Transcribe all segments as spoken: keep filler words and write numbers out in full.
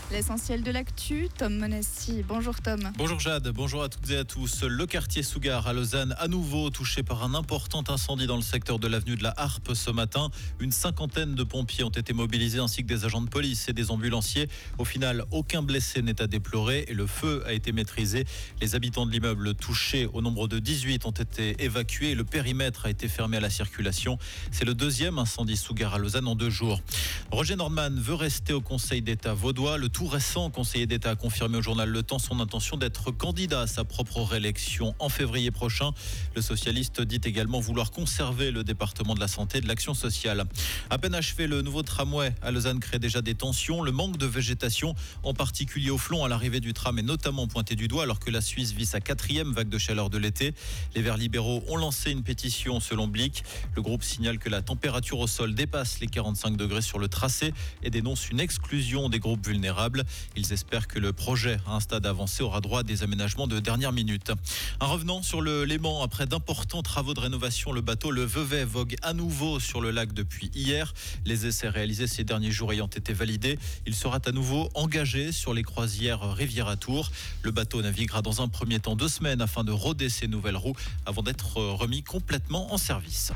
L'essentiel de l'actu, Tom Monesti. Bonjour Tom. Bonjour Jade, bonjour à toutes et à tous. Le quartier Sougar à Lausanne, à nouveau touché par un important incendie dans le secteur de l'avenue de la Harpe ce matin. Une cinquantaine de pompiers ont été mobilisés ainsi que des agents de police et des ambulanciers. Au final, aucun blessé n'est à déplorer et le feu a été maîtrisé. Les habitants de l'immeuble touché au nombre de dix-huit ont été évacués et le périmètre a été fermé à la circulation. C'est le deuxième incendie Sougar à Lausanne en deux jours. Roger Norman veut rester au Conseil d'État vaudois. Le tout récent conseiller d'État a confirmé au journal Le Temps son intention d'être candidat à sa propre réélection en février prochain. Le socialiste dit également vouloir conserver le département de la santé et de l'action sociale. À peine achevé, le nouveau tramway à Lausanne crée déjà des tensions. Le manque de végétation, en particulier au Flon à l'arrivée du tram, est notamment pointé du doigt alors que la Suisse vit sa quatrième vague de chaleur de l'été. Les Verts libéraux ont lancé une pétition selon Blick. Le groupe signale que la température au sol dépasse les quarante-cinq degrés sur le tracé et dénonce une exclusion des groupes vulnérables. Ils espèrent que le projet à un stade avancé aura droit à des aménagements de dernière minute. Un revenant sur le Léman. Après d'importants travaux de rénovation, le bateau Le Vevey vogue à nouveau sur le lac depuis hier. Les essais réalisés ces derniers jours ayant été validés, il sera à nouveau engagé sur les croisières Riviera Tour. Le bateau naviguera dans un premier temps deux semaines afin de roder ses nouvelles roues avant d'être remis complètement en service.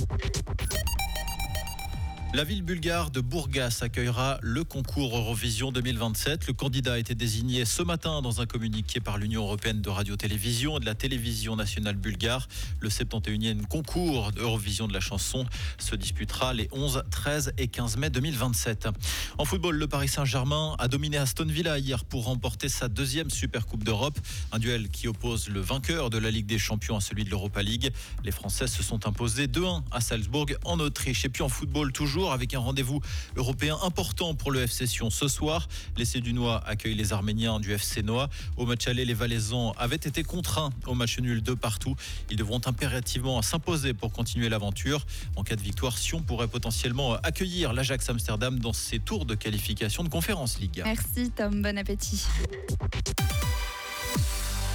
La ville bulgare de Burgas accueillera le concours Eurovision deux mille vingt-sept. Le candidat a été désigné ce matin dans un communiqué par l'Union européenne de radio-télévision et de la télévision nationale bulgare. Le soixante et unième concours d'Eurovision de la chanson se disputera les onze, treize et quinze mai deux mille vingt-sept. En football, le Paris Saint-Germain a dominé Aston Villa hier pour remporter sa deuxième Supercoupe d'Europe. Un duel qui oppose le vainqueur de la Ligue des Champions à celui de l'Europa League. Les Français se sont imposés deux un à Salzbourg en Autriche. Et puis en football toujours, avec un rendez-vous européen important pour le F C Sion ce soir. Les Sédunois accueillent les Arméniens du F C Noah. Au match aller, les Valaisans avaient été contraints au match nul de partout. Ils devront impérativement s'imposer pour continuer l'aventure. En cas de victoire, Sion pourrait potentiellement accueillir l'Ajax Amsterdam dans ses tours de qualification de Conference League. Merci Tom, bon appétit.